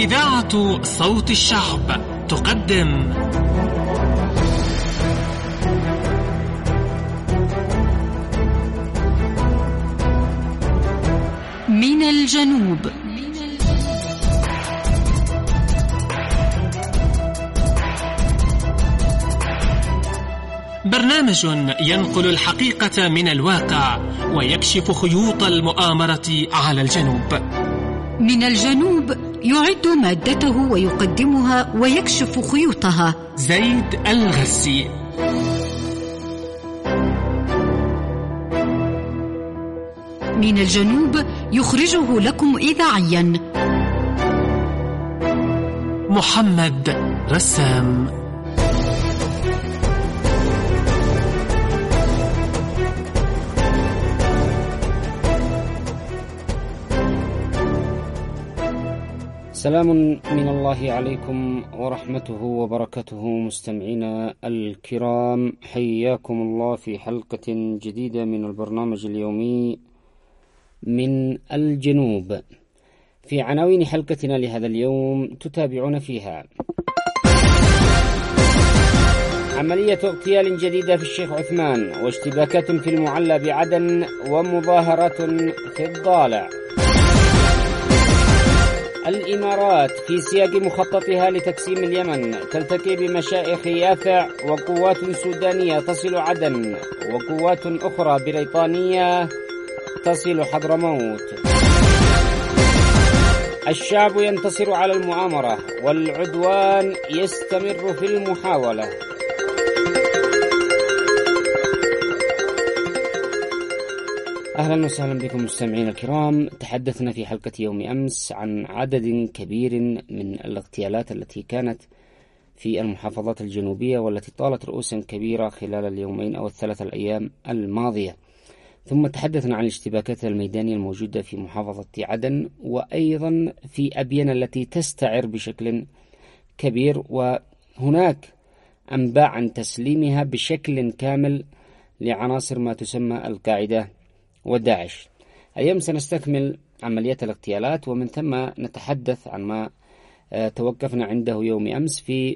إذاعة صوت الشعب تقدم من الجنوب. برنامج ينقل الحقيقة من الواقع ويكشف خيوط المؤامرة على الجنوب. من الجنوب يعد مادته ويقدمها ويكشف خيوطها زيد الغسي. من الجنوب يخرجه لكم إذاعيا محمد رسام. سلام من الله عليكم ورحمته وبركاته مستمعينا الكرام، حياكم الله في حلقة جديدة من البرنامج اليومي من الجنوب. في عناوين حلقتنا لهذا اليوم تتابعون فيها: عملية اغتيال جديدة في الشيخ عثمان، واشتباكات في المعلى بعدن، ومظاهرات في الضالع. الإمارات في سياق مخططها لتقسيم اليمن تلتقي بمشائخ يافع، وقوات سودانية تصل عدن، وقوات أخرى بريطانية تصل حضرموت. الشعب ينتصر على المؤامرة، والعدوان يستمر في المحاولة. أهلا وسهلا بكم مستمعين الكرام. تحدثنا في حلقة يوم أمس عن عدد كبير من الاغتيالات التي كانت في المحافظات الجنوبية، والتي طالت رؤوسا كبيرة خلال اليومين أو الثلاث الأيام الماضية. ثم تحدثنا عن الاشتباكات الميدانية الموجودة في محافظة عدن، وأيضا في أبين التي تستعر بشكل كبير، وهناك أنباء عن تسليمها بشكل كامل لعناصر ما تسمى القاعدة وداعش. اليوم سنستكمل عمليات الاغتيالات، ومن ثم نتحدث عن ما توقفنا عنده يوم أمس في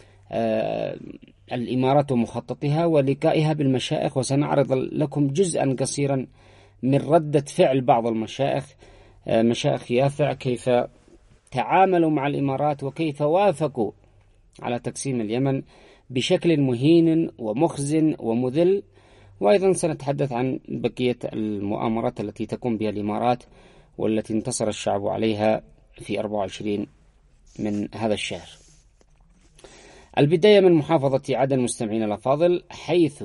الإمارات ومخططها ولقائها بالمشائخ. وسنعرض لكم جزءا قصيرا من ردة فعل بعض المشائخ، مشائخ يافع، كيف تعاملوا مع الإمارات وكيف وافقوا على تقسيم اليمن بشكل مهين ومخزن ومذل. وأيضا سنتحدث عن بقية المؤامرات التي تقوم بها الإمارات، والتي انتصر الشعب عليها في 24 من هذا الشهر. البداية من محافظة عدن مستمعين الأفاضل، حيث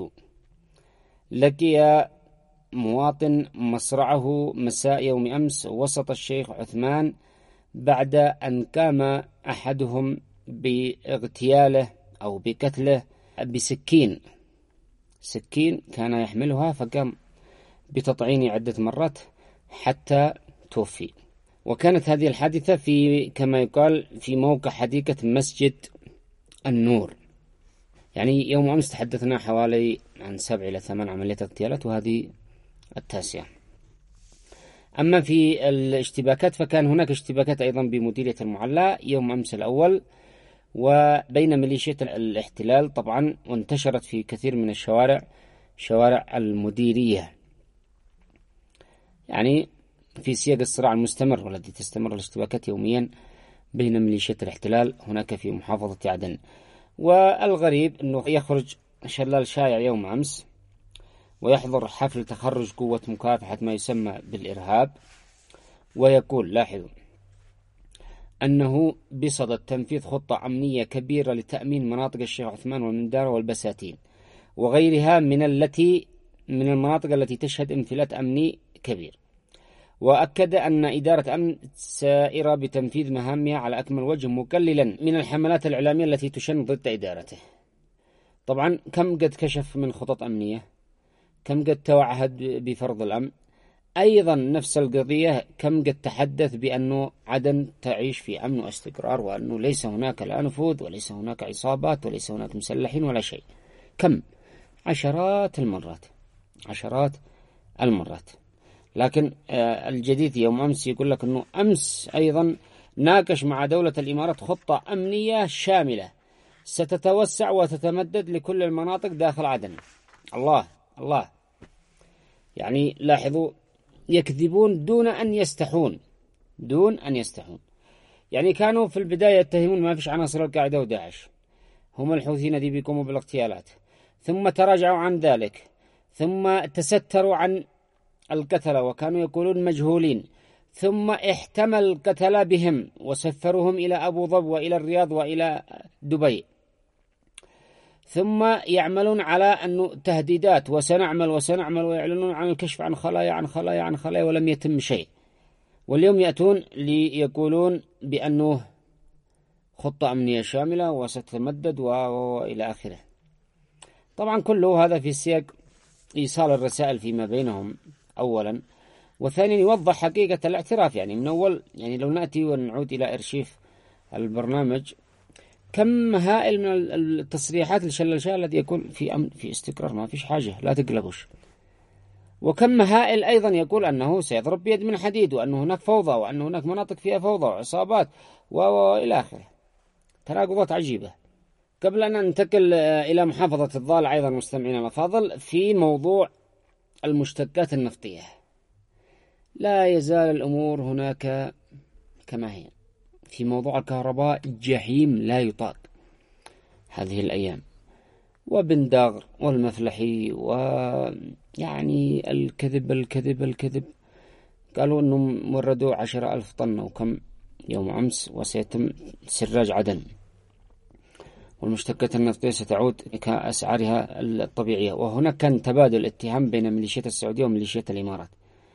لقي مواطن مصرعه مساء يوم أمس وسط الشيخ عثمان، بعد أن قام أحدهم باغتياله أو بقتله بسكين كان يحملها، فقام بتطعينه عدة مرات حتى توفي. وكانت هذه الحادثة في كما يقال في موقع حديقة مسجد النور. يعني يوم أمس تحدثنا حوالي عن 7 إلى 8 عمليات اغتيالات، وهذه التاسعة. أما في الاشتباكات فكان هناك اشتباكات أيضا بمديرية المعلى يوم أمس الأول، وبين ميليشيات الاحتلال طبعا، وانتشرت في كثير من الشوارع، شوارع المديرية، يعني في سياق الصراع المستمر والذي تستمر الاشتباكات يوميا بين ميليشيات الاحتلال هناك في محافظة عدن. والغريب أنه يخرج شلال شايع يوم أمس ويحضر حفل تخرج قوة مكافحة ما يسمى بالإرهاب، ويقول، لاحظوا، أنه بصدد تنفيذ خطة أمنية كبيرة لتأمين مناطق الشيخ عثمان والمندارة والبساتين وغيرها من المناطق التي تشهد انفلات أمني كبير. وأكد أن إدارة أمن سائرة بتنفيذ مهامها على أكمل وجه، مقللا من الحملات الإعلامية التي تشن ضد إدارته. طبعا كم قد كشف من خطط أمنية، كم قد توعد بفرض الأمن، أيضا نفس القضية كم قد تحدث بأنه عدن تعيش في أمن واستقرار، وأنه ليس هناك لا نفوذ وليس هناك عصابات وليس هناك مسلحين ولا شيء. كم؟ عشرات المرات. لكن الجديد يوم أمس يقول لك أنه أمس أيضا ناقش مع دولة الإمارات خطة أمنية شاملة ستتوسع وتتمدد لكل المناطق داخل عدن. الله الله، يعني لاحظوا، يكذبون دون أن يستحون، دون أن يستحون. يعني كانوا في البداية يتهمون ما فيش عناصر القاعدة وداعش، هم الحوثيين دي بيقوموا بالاغتيالات، ثم تراجعوا عن ذلك، ثم تستروا عن القتلة وكانوا يقولون مجهولين، ثم احتمل القتلة بهم وسفروهم إلى أبو ظبي وإلى الرياض وإلى دبي، ثم يعملون على أنه تهديدات وسنعمل ويعلنون عن الكشف عن خلايا ولم يتم شيء. واليوم يأتون ليقولون بأنه خطة أمنية شاملة وستتمدد وإلى آخره. طبعا كله هذا في سياق إيصال الرسائل فيما بينهم أولا، وثانيا يوضح حقيقة الاعتراف. يعني من أول، يعني لو نأتي ونعود إلى إرشيف البرنامج، كم هائل من التصريحات لشلال الذي يقول في أمن في استقرار ما فيش حاجة لا تقلقوش، وكم هائل أيضا يقول أنه سيضرب بيد من حديد وأنه هناك فوضى وأن هناك مناطق فيها فوضى وعصابات وإلى آخره. تناقضات عجيبة. قبل أن ننتقل إلى محافظة الضالع أيضا مستمعينا الأفاضل، في موضوع المشتقات النفطية لا يزال الأمور هناك كما هي. في موضوع الكهرباء جحيم لا يطاق هذه الأيام، وبن داغر والمفلحي ويعني الكذب. قالوا أنهم وردوا 10,000 طن أو كم يوم أمس، وسيتم سراج عدن، والمشتقات النفطية ستعود كأسعارها الطبيعية. وهناك كان تبادل اتهام بين ميليشيات السعودية وميليشيات الإمارات.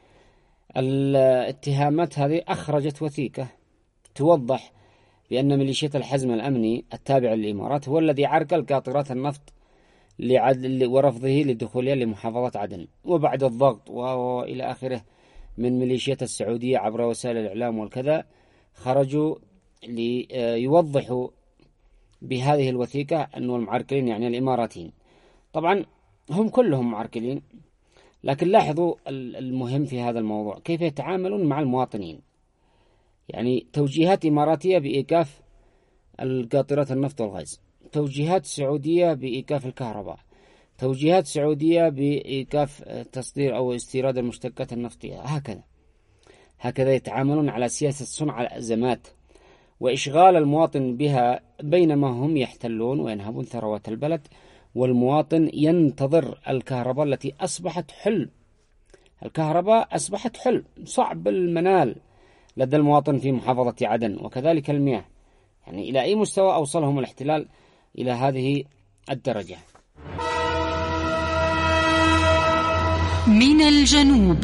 الاتهامات هذه أخرجت وثيقة توضح بأن ميليشيات الحزم الأمني التابع للإمارات هو الذي عرقل قاطرات النفط ورفضه لدخولها لمحافظة عدن، وبعد الضغط وإلى آخره من ميليشيات السعودية عبر وسائل الإعلام والكذا، خرجوا ليوضحوا بهذه الوثيقة أن المعرقلين يعني الإماراتيين. طبعا هم كلهم معرقلين، لكن لاحظوا المهم في هذا الموضوع كيف يتعاملون مع المواطنين. يعني توجيهات إماراتية بإيقاف القاطرات النفط والغاز، توجيهات سعودية بإيقاف الكهرباء، توجيهات سعودية بإيقاف تصدير أو استيراد المشتقات النفطية. هكذا يتعاملون على سياسة صنع الأزمات وإشغال المواطن بها، بينما هم يحتلون وينهبون ثروات البلد، والمواطن ينتظر الكهرباء التي أصبحت حلم. الكهرباء أصبحت حلم صعب المنال لدى المواطن في محافظة عدن، وكذلك المياه. يعني إلى أي مستوى أوصلهم الاحتلال إلى هذه الدرجة؟ من الجنوب.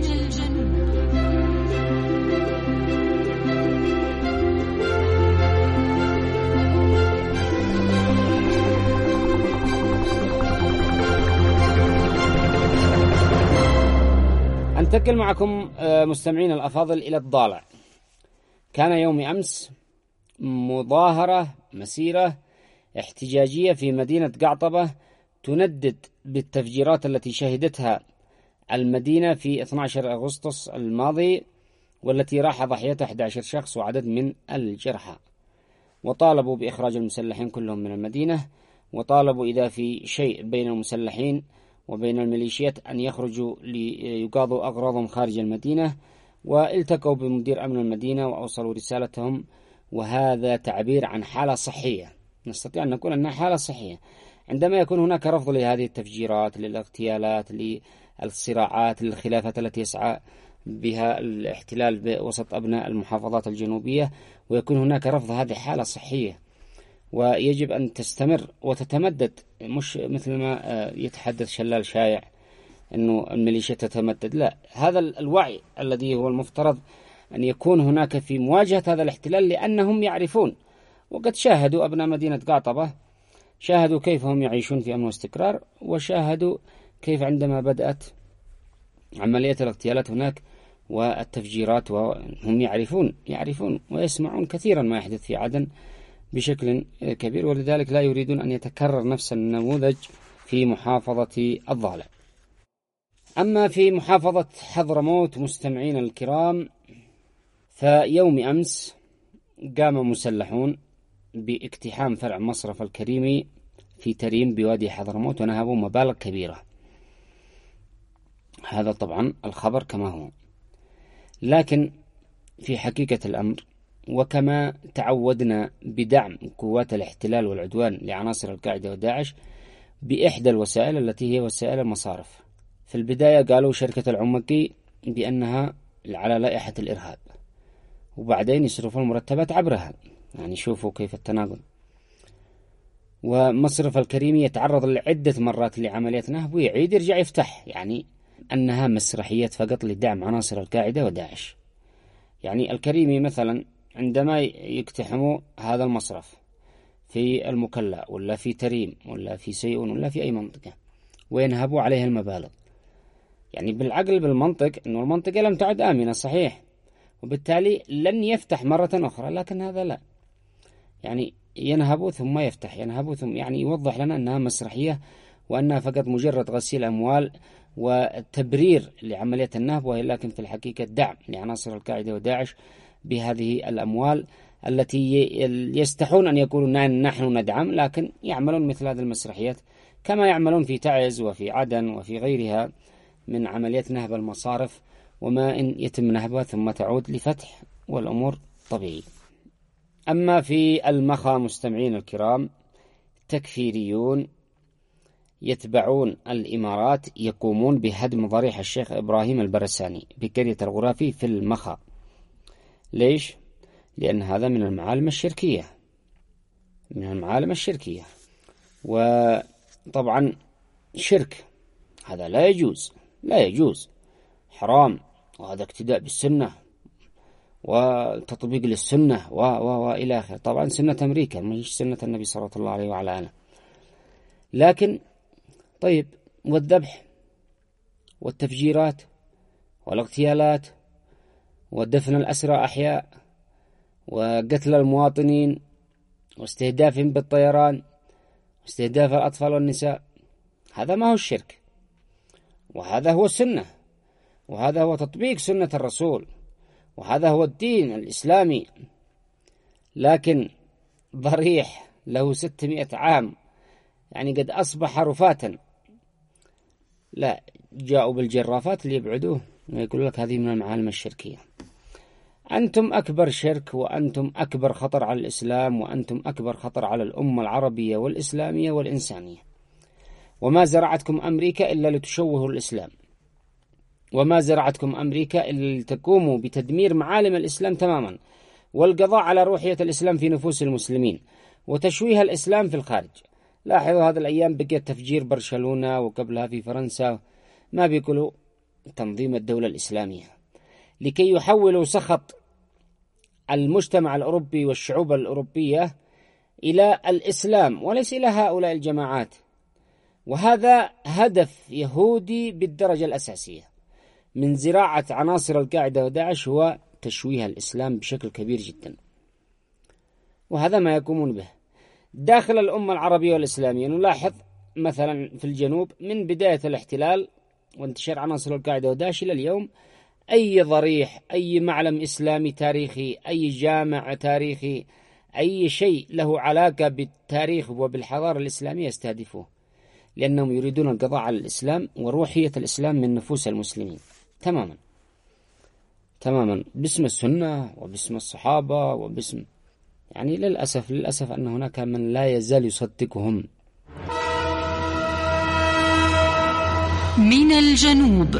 أنتقل معكم مستمعين الأفاضل إلى الضالع. كان يوم أمس مظاهرة مسيرة احتجاجية في مدينة قعطبة تندد بالتفجيرات التي شهدتها المدينة في 12 أغسطس الماضي، والتي راح ضحيتها 11 شخص وعدد من الجرحى. وطالبوا بإخراج المسلحين كلهم من المدينة، وطالبوا إذا في شيء بين المسلحين وبين الميليشيات أن يخرجوا ليقاضوا أغراضهم خارج المدينة. والتقوا بمدير أمن المدينة وأوصلوا رسالتهم، وهذا تعبير عن حالة صحية. نستطيع أن نقول أنها حالة صحية عندما يكون هناك رفض لهذه التفجيرات، للاغتيالات، للصراعات، للخلافات التي يسعى بها الاحتلال بوسط أبناء المحافظات الجنوبية، ويكون هناك رفض. هذه حالة صحية ويجب أن تستمر وتتمدد، مش مثل ما يتحدث شلال شايع أنه الميليشيا تتمدد. لا، هذا الوعي الذي هو المفترض أن يكون هناك في مواجهة هذا الاحتلال، لأنهم يعرفون وقد شاهدوا أبناء مدينة قعطبة، شاهدوا كيف هم يعيشون في أمن واستقرار، وشاهدوا كيف عندما بدأت عملية الاغتيالات هناك والتفجيرات، وهم يعرفون ويسمعون كثيرا ما يحدث في عدن بشكل كبير، ولذلك لا يريدون أن يتكرر نفس النموذج في محافظة الضالع. أما في محافظة حضرموت مستمعين الكرام، فيوم أمس قام مسلحون باقتحام فرع مصرف الكريمي في تريم بوادي حضرموت ونهبوا مبالغ كبيرة. هذا طبعا الخبر كما هو، لكن في حقيقة الأمر وكما تعودنا بدعم قوات الاحتلال والعدوان لعناصر القاعدة وداعش بإحدى الوسائل التي هي وسائل المصارف. في البداية قالوا شركة العمقي بأنها على لائحة الإرهاب، وبعدين يصرفوا المرتبات عبرها. يعني شوفوا كيف التناقض. ومصرف الكريمي يتعرض لعدة مرات لعمليات نهب ويعيد يرجع يفتح، يعني أنها مسرحيات فقط لدعم عناصر القاعدة وداعش. يعني الكريمي مثلا عندما يقتحموا هذا المصرف في المكلا ولا في تريم ولا في سيئون ولا في أي منطقة وينهبوا عليها المبالغ، يعني بالعقل بالمنطق أنه المنطقة لم تعد آمنة صحيح، وبالتالي لن يفتح مرة أخرى، لكن هذا لا، يعني ينهبوا ثم يفتح، ينهبوا ثم، يعني يوضح لنا أنها مسرحية وأنها فقط مجرد غسيل أموال وتبرير لعملية النهب، وهي لكن في الحقيقة دعم لعناصر القاعدة وداعش بهذه الأموال التي يستحون أن يقولوا نحن ندعم، لكن يعملون مثل هذه المسرحيات كما يعملون في تعز وفي عدن وفي غيرها من عمليات نهب المصارف، وما إن يتم نهبها ثم تعود لفتح والأمور طبيعي. أما في المخا مستمعين الكرام، تكفيريون يتبعون الإمارات يقومون بهدم ضريح الشيخ إبراهيم البرساني بقرية الغرافي في المخا. ليش؟ لأن هذا من المعالم الشركية، من المعالم الشركية، وطبعا شرك هذا لا يجوز، لا يجوز، حرام، وهذا اقتداء بالسنة وتطبيق للسنة وإلى آخره. طبعا سنة أمريكا مش سنة النبي صلى الله عليه وعلى آله. لكن طيب، والذبح والتفجيرات والاغتيالات ودفن الأسرى أحياء وقتل المواطنين واستهدافهم بالطيران واستهداف الأطفال والنساء، هذا ما هو الشرك، وهذا هو السنة، وهذا هو تطبيق سنة الرسول، وهذا هو الدين الإسلامي. لكن ضريح له 600 عام يعني قد أصبح رفاتا، لا، جاءوا بالجرافات ليبعدوه ويقول لك هذه من المعالم الشركية. أنتم أكبر شرك، وأنتم أكبر خطر على الإسلام، وأنتم أكبر خطر على الأمة العربية والإسلامية والإنسانية. وما زرعتكم أمريكا إلا لتشوهوا الإسلام، وما زرعتكم أمريكا إلا لتقوموا بتدمير معالم الإسلام تماما، والقضاء على روحية الإسلام في نفوس المسلمين، وتشويه الإسلام في الخارج. لاحظوا هذه الأيام بقي تفجير برشلونة، وقبلها في فرنسا، ما بيقولوا تنظيم الدولة الإسلامية، لكي يحولوا سخط المجتمع الأوروبي والشعوب الأوروبية إلى الإسلام وليس إلى هؤلاء الجماعات. وهذا هدف يهودي بالدرجة الأساسية من زراعة عناصر القاعدة وداعش، هو تشويه الإسلام بشكل كبير جدا. وهذا ما يقومون به داخل الأمة العربية والإسلامية. نلاحظ مثلا في الجنوب من بداية الاحتلال وانتشار عناصر القاعدة وداعش إلى اليوم، أي ضريح، أي معلم إسلامي تاريخي، أي جامع تاريخي، أي شيء له علاقة بالتاريخ وبالحضارة الإسلامية يستهدفوه، لأنهم يريدون القضاء على الإسلام وروحية الإسلام من نفوس المسلمين تماما تماما، باسم السنة وباسم الصحابة وباسم، يعني للأسف أن هناك من لا يزال يصدقهم. من الجنوب.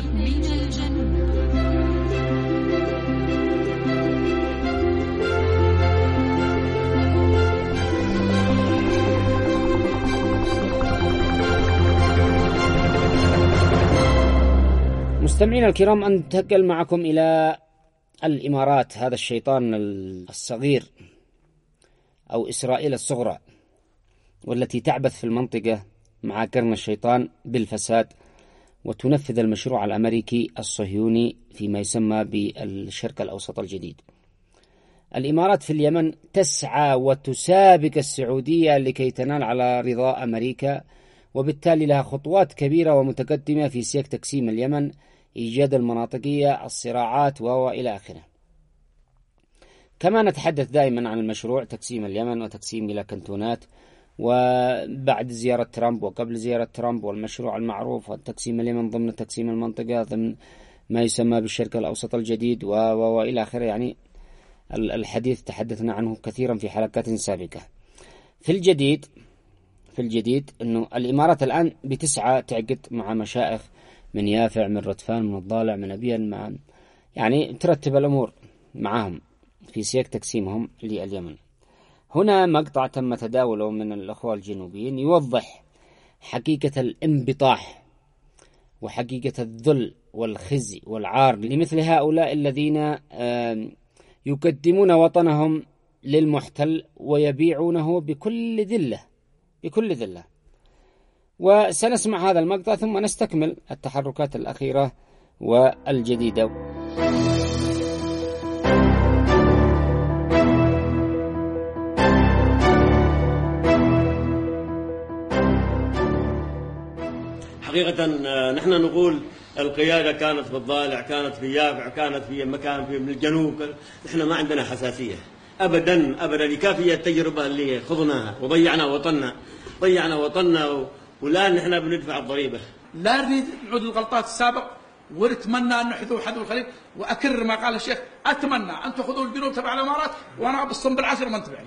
مستمعين الكرام، أنتقل معكم إلى الإمارات، هذا الشيطان الصغير أو إسرائيل الصغرى، والتي تعبث في المنطقة مع قرن الشيطان بالفساد، وتنفذ المشروع الأمريكي الصهيوني فيما يسمى بالشرق الأوسط الجديد. الإمارات في اليمن تسعى وتسابق السعودية لكي تنال على رضاء أمريكا، وبالتالي لها خطوات كبيرة ومتقدمة في سياق تقسيم اليمن، إيجاد المناطقية، الصراعات وإلى آخره. كما نتحدث دائما عن المشروع تقسيم اليمن وتقسيم إلى كنتونات، وبعد زيارة ترامب وقبل زيارة ترامب، والمشروع المعروف والتقسيم اليمن ضمن تقسيم المنطقة ضمن ما يسمى بالشرق الأوسط الجديد وإلى آخره. يعني الحديث تحدثنا عنه كثيرا في حلقات سابقة. في الجديد أنه الإمارات الآن بتسعى تعقد مع مشائخ من يافع، من ردفان، من الضالع، من أبيان، يعني ترتب الأمور معهم في سياق تقسيمهم لليمن. هنا مقطع تم تداوله من الأخوة الجنوبيين يوضح حقيقة الانبطاح وحقيقة الذل والخزي والعار لمثل هؤلاء الذين يقدمون وطنهم للمحتل ويبيعونه بكل ذلة. وسنسمع هذا المقطع ثم نستكمل التحركات الأخيرة والجديدة. حقيقة نحن نقول القيادة كانت في الضالع، كانت في يافع، كانت في مكان في الجنوب. نحن ما عندنا حساسية أبدا لكافية التجربة اللي خضناها وضيعنا وطننا والآن نحن بندفع الضريبة. لا نريد نعود للغلطات السابق، ونتمنى أن نحذو حذو الخليج. وأكرر ما قال الشيخ، أتمنى أن تأخذوا الجنوب تبع الإمارات وأنا بالصنب العشر من تبعني.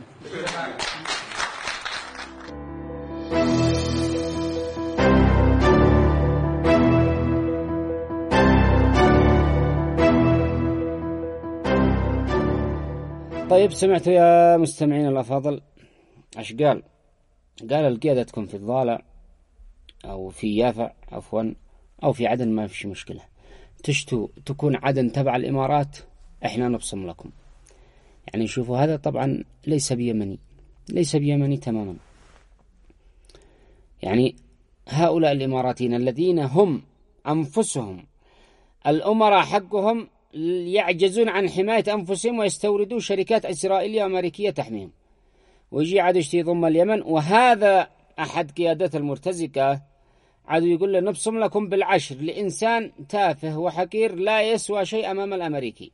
طيب سمعتوا يا مستمعين الأفاضل ايش قال القيادة تكون في الضالع أو في يافع أو في عدن ما فيش مشكلة، تشتوا تكون عدن تبع الإمارات إحنا نبصم لكم. يعني شوفوا هذا طبعا ليس بيمني تماما. يعني هؤلاء الإماراتيين الذين هم أنفسهم الأمراء حقهم يعجزون عن حماية أنفسهم ويستوردون شركات إسرائيلية وأمريكية تحميهم، ويجي عدو يشتي ضم اليمن، وهذا أحد قيادات المرتزقة عدو يقول له نبصم لكم بالعشر لإنسان تافه وحقير لا يسوى شيء أمام الأمريكي.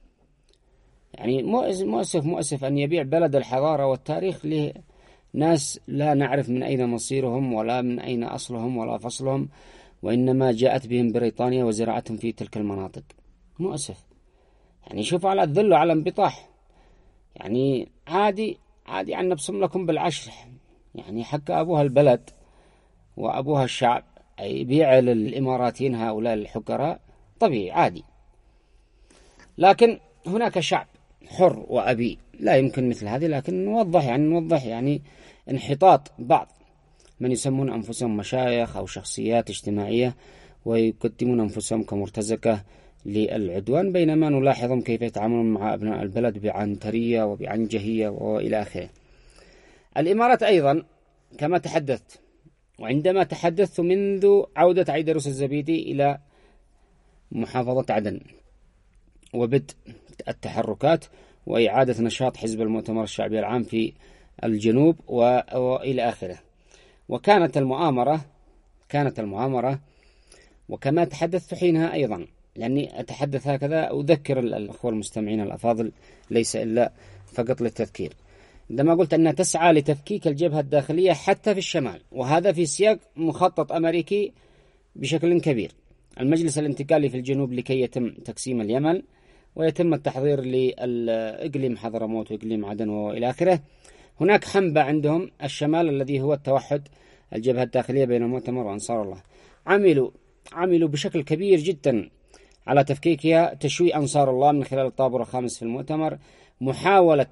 يعني مؤسف أن يبيع بلد الحضارة والتاريخ لناس لا نعرف من أين مصيرهم ولا من أين أصلهم ولا فصلهم، وإنما جاءت بهم بريطانيا وزرعتهم في تلك المناطق. مؤسف. يعني شوف على الذل وعلى انبطاح. يعني عادي أن نبصم لكم بالعشر، يعني حق أبوها البلد وأبوها الشعب يبيع للإماراتيين هؤلاء الحكراء طبيعي عادي. لكن هناك شعب حر وأبي لا يمكن مثل هذه. لكن نوضح يعني انحطاط بعض من يسمون أنفسهم مشايخ أو شخصيات اجتماعية ويقدمون أنفسهم كمرتزقة للعدوان، بينما نلاحظهم كيف يتعاملون مع أبناء البلد بعنترية وبعنجهية وإلى آخره. الإمارات أيضا كما تحدثت، وعندما تحدثت منذ عودة عيدروس الزبيدي إلى محافظة عدن وبدء التحركات وإعادة نشاط حزب المؤتمر الشعبي العام في الجنوب وإلى آخره. وكانت المؤامرة وكما تحدثت حينها أيضا، لأني أتحدث هكذا أذكر الأخوة المستمعين الأفاضل ليس إلا فقط للتذكير، عندما قلت أنها تسعى لتفكيك الجبهة الداخلية حتى في الشمال، وهذا في سياق مخطط أمريكي بشكل كبير. المجلس الانتقالي في الجنوب لكي يتم تقسيم اليمن ويتم التحضير لإقليم حضرموت وإقليم عدن وإلى آخره. هناك حنبة عندهم الشمال الذي هو التوحد الجبهة الداخلية بين المؤتمر وأنصار الله. عملوا بشكل كبير جدا على تفكيكها، تشويه أنصار الله من خلال الطابور الخامس في المؤتمر، محاولة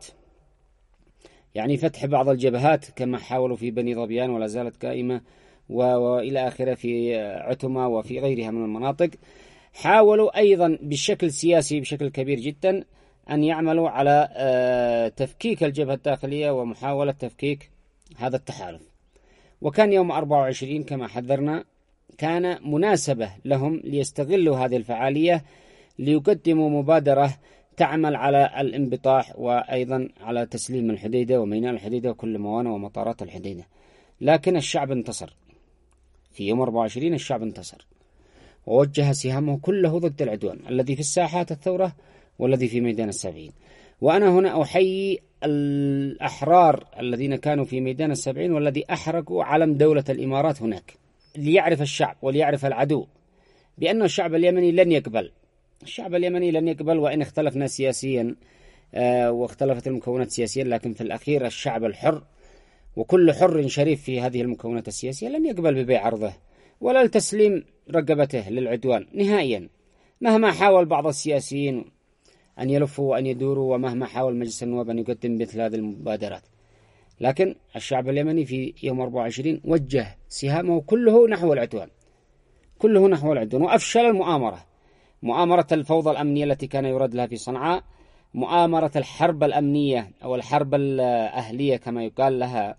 يعني فتح بعض الجبهات كما حاولوا في بني ظبيان ولا زالت قائمة وإلى آخره في عتمة وفي غيرها من المناطق. حاولوا أيضا بالشكل السياسي بشكل كبير جدا أن يعملوا على تفكيك الجبهة الداخلية ومحاولة تفكيك هذا التحالف. وكان يوم 24 كما حذرنا كان مناسبة لهم ليستغلوا هذه الفعالية ليقدموا مبادرة تعمل على الانبطاح وأيضا على تسليم الحديدة وميناء الحديدة وكل موانئ ومطارات الحديدة. لكن الشعب انتصر في يوم 24. الشعب انتصر ووجه سهامه كله ضد العدوان الذي في الساحات الثورة والذي في ميدان السبعين. وأنا هنا أحيي الأحرار الذين كانوا في ميدان السبعين والذي أحرقوا علم دولة الإمارات هناك، ليعرف الشعب وليعرف العدو بأن الشعب اليمني لن يقبل. الشعب اليمني لن يقبل، وإن اختلفنا سياسيا واختلفت المكونات سياسيا، لكن في الأخير الشعب الحر وكل حر شريف في هذه المكونات السياسية لن يقبل ببيع عرضه ولا لتسليم رقبته للعدوان نهائيا، مهما حاول بعض السياسيين أن يلفوا وأن يدوروا، ومهما حاول مجلس النواب أن يقدم مثل هذه المبادرات. لكن الشعب اليمني في يوم 24 وجه سهامه كله نحو العدوان، كله نحو العدوان، وأفشل مؤامرة الفوضى الأمنية التي كان يراد لها في صنعاء، مؤامرة الحرب الأمنية أو الحرب الأهلية كما يقال لها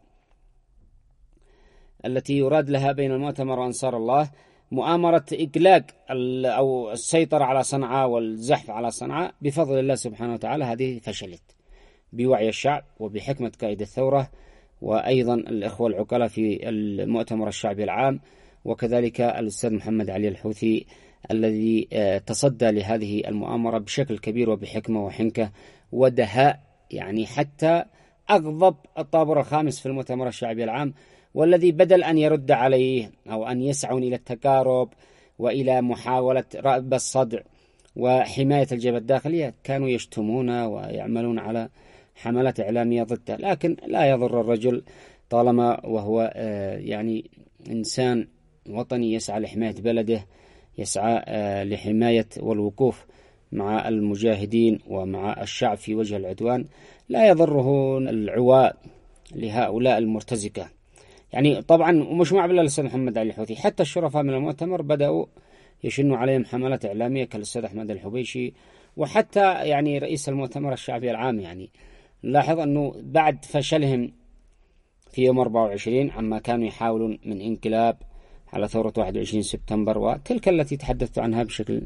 التي يراد لها بين المؤتمر وأنصار الله، مؤامرة إقلاق أو السيطرة على صنعاء والزحف على صنعاء. بفضل الله سبحانه وتعالى هذه فشلت بوعي الشعب وبحكمة قائد الثورة، وأيضا الإخوة العقلاء في المؤتمر الشعبي العام، وكذلك الأستاذ محمد علي الحوثي الذي تصدى لهذه المؤامرة بشكل كبير وبحكمة وحنكة ودهاء، يعني حتى أغضب الطابور الخامس في المؤتمر الشعبي العام، والذي بدل أن يرد عليه أو أن يسعون إلى التقارب وإلى محاولة رأب الصدع وحماية الجبهة الداخلية، كانوا يشتمون ويعملون على حملات إعلامية ضده. لكن لا يضر الرجل طالما وهو يعني إنسان وطني يسعى لحماية بلده، يسعى لحماية والوقوف مع المجاهدين ومع الشعب في وجه العدوان. لا يضره العواء لهؤلاء المرتزقة. يعني طبعا ومش معبلا للأستاذ محمد علي الحوثي، حتى الشرفاء من المؤتمر بدأوا يشنوا عليهم حملات إعلامية كالأستاذ أحمد الحبيشي، وحتى يعني رئيس المؤتمر الشعبي العام. يعني لاحظ أنه بعد فشلهم في يوم 24 عما كانوا يحاولون من انقلاب على ثورة 21 سبتمبر وتلك التي تحدثت عنها بشكل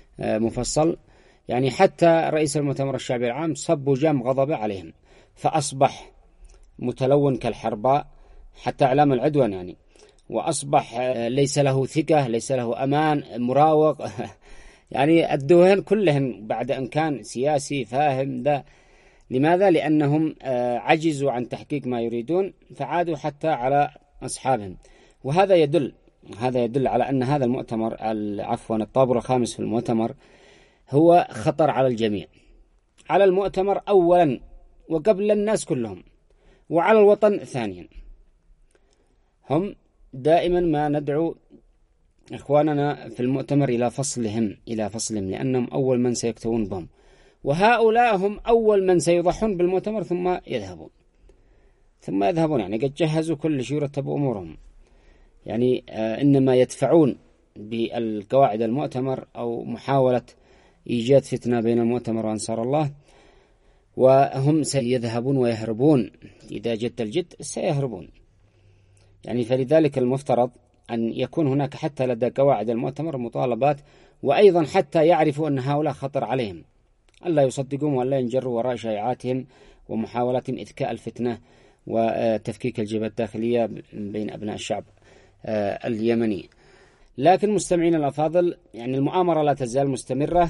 مفصل، يعني حتى رئيس المؤتمر الشعبي العام صب جام غضبه عليهم، فأصبح متلون كالحرباء حتى إعلام العدوان يعني، وأصبح ليس له ثقة، ليس له أمان، مراوغ يعني الدوهن كلهن بعد أن كان سياسي فاهم ذا. لماذا؟ لأنهم عجزوا عن تحقيق ما يريدون فعادوا حتى على أصحابهم. وهذا يدل على أن هذا المؤتمر الطابور الخامس في المؤتمر هو خطر على الجميع، على المؤتمر أولا وقبل الناس كلهم، وعلى الوطن ثانيا. هم دائما ما ندعو إخواننا في المؤتمر إلى فصلهم لأنهم أول من سيكتوون بهم، وهؤلاء هم أول من سيضحون بالمؤتمر ثم يذهبون يعني قد جهزوا كل شيء ورتبوا أمورهم. يعني إنما يدفعون بالقواعد المؤتمر أو محاولة إيجاد فتنة بين المؤتمر وأنصار الله، وهم سيذهبون ويهربون إذا جد الجد سيهربون. يعني فلذلك المفترض أن يكون هناك حتى لدى قواعد المؤتمر مطالبات، وأيضا حتى يعرفوا أن هؤلاء خطر عليهم، ألا يصدقون ولا ينجروا وراء شائعاتهم ومحاولاتهم إذكاء الفتنة وتفكيك الجبهة الداخلية بين أبناء الشعب اليمني. لكن مستمعين الأفاضل، يعني المؤامرة لا تزال مستمرة،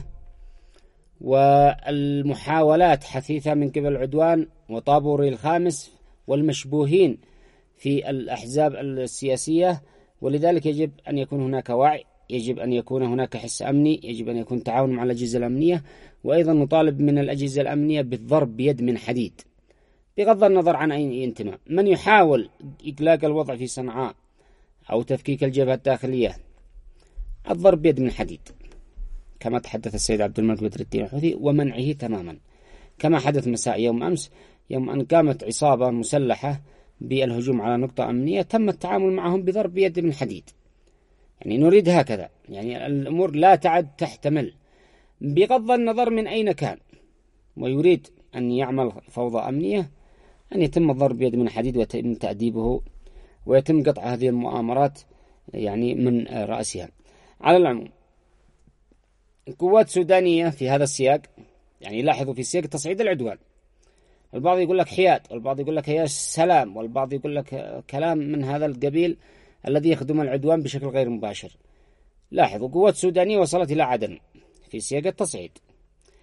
والمحاولات حثيثة من قبل العدوان وطابور الخامس والمشبوهين في الأحزاب السياسية. ولذلك يجب أن يكون هناك وعي، يجب أن يكون هناك حس أمني، يجب أن يكون تعاون مع الأجهزة الأمنية، وأيضا نطالب من الأجهزة الأمنية بالضرب بيد من حديد بغض النظر عن أي انتماء. من يحاول إقلاق الوضع في صنعاء أو تفكيك الجبهة الداخلية، الضرب بيد من حديد كما تحدث السيد عبد الملك بدر الدين الحوثي، ومنعه تماما كما حدث مساء يوم أمس، يوم أن قامت عصابة مسلحة بالهجوم على نقطة أمنية تم التعامل معهم بضرب بيد من حديد. يعني نريد هكذا، يعني الأمور لا تعد تحتمل بغض النظر من أين كان، ويريد أن يعمل فوضى أمنية أن يتم الضرب بيد من حديد ويتم تأديبه ويتم قطع هذه المؤامرات يعني من رأسها. على العموم قوات سودانية في هذا السياق، يعني لاحظوا في سياق تصعيد العدوان، البعض يقول لك حياد، والبعض يقول لك هي سلام، والبعض يقول لك كلام من هذا القبيل الذي يخدم العدوان بشكل غير مباشر. لاحظوا قوات سودانية وصلت إلى عدن في سياق التصعيد.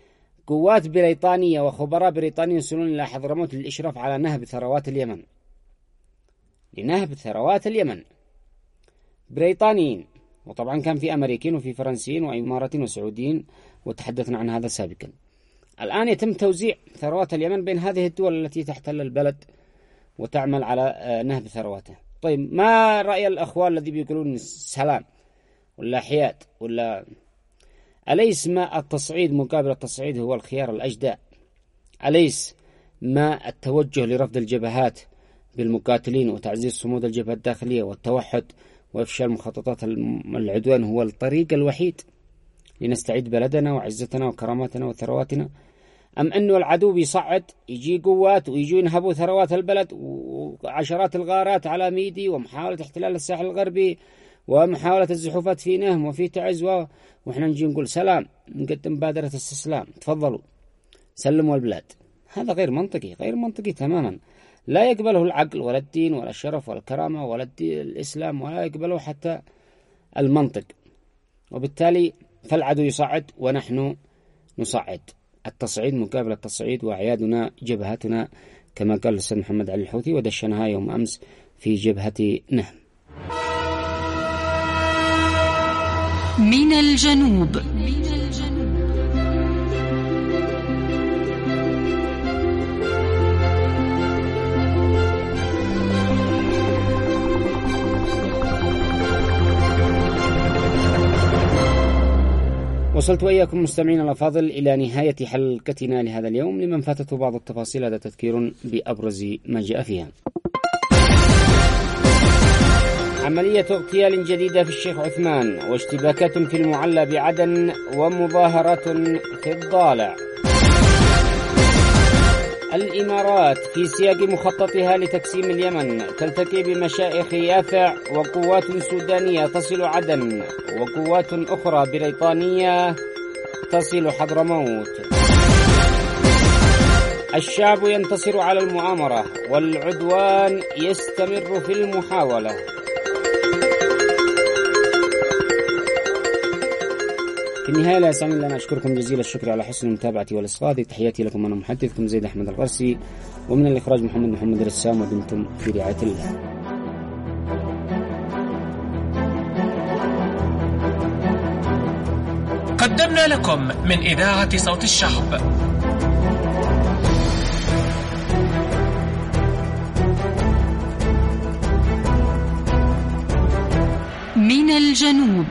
قوات بريطانية وخبراء بريطانيين يوصلون إلى حضرموت للإشراف على نهب ثروات اليمن، لنهب ثروات اليمن. بريطانيين، وطبعا كان في أمريكيين وفي فرنسيين وإماراتيين وسعوديين، وتحدثنا عن هذا سابقا. الآن يتم توزيع ثروات اليمن بين هذه الدول التي تحتل البلد وتعمل على نهب ثرواته. طيب ما رأي الأخوان الذي بيقولون سلام ولا حياد ولا أليس ما التصعيد مقابل التصعيد هو الخيار الأجدى؟ أليس ما التوجه لرفض الجبهات بالمقاتلين وتعزيز صمود الجبهة الداخلية والتوحد وإفشال مخططات العدوان هو الطريق الوحيد لنستعيد بلدنا وعزتنا وكرامتنا وثرواتنا؟ أم أنه العدو بيصعد يجي قوات ويجوا ينهبوا ثروات البلد وعشرات الغارات على ميدي ومحاولة احتلال الساحل الغربي ومحاولة الزحوفات في نهم وفي تعز وإحنا نجي نقول سلام، نقدم بادرة استسلام، تفضلوا سلموا البلاد؟ هذا غير منطقي، غير منطقي تماما، لا يقبله العقل ولا الدين ولا الشرف ولا الكرامة ولا الإسلام، ولا يقبله حتى المنطق. وبالتالي فالعدو يصعد ونحن نصعد، التصعيد مقابل التصعيد، وعيادنا جبهتنا كما قال الأستاذ محمد علي الحوثي ودشنها يوم أمس في جبهة نهم. من الجنوب. وصلت وإياكم مستمعين الأفاضل إلى نهاية حلقتنا لهذا اليوم. لمن فاتته بعض التفاصيل هذا تذكير بأبرز ما جاء فيها. عملية اغتيال جديدة في الشيخ عثمان، واشتباكات في المعلى بعدن، ومظاهرات في الضالع. الإمارات في سياق مخططها لتقسيم اليمن تلتقي بمشائخ يافع وقوات سودانية تصل عدن، وقوات أخرى بريطانية تصل حضرموت. الشعب ينتصر على المؤامرة والعدوان يستمر في المحاولة. في النهاية لا يسعني إلا أن أشكركم جزيل الشكر على حسن المتابعة والإصغاء. تحياتي لكم أنا محدثكم زيد أحمد الغرسي، ومن الإخراج محمد الرسام، ودمتم في رعاية الله. قدمنا لكم من إذاعة صوت الشعب من الجنوب.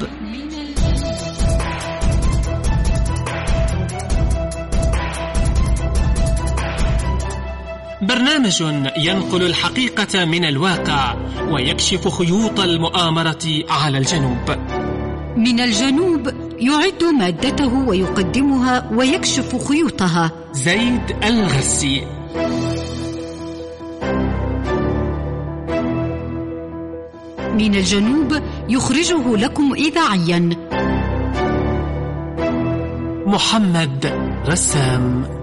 برنامج ينقل الحقيقة من الواقع ويكشف خيوط المؤامرة على الجنوب. من الجنوب يعد مادته ويقدمها ويكشف خيوطها زيد الغرسي. من الجنوب يخرجه لكم إذاعيا محمد رسام.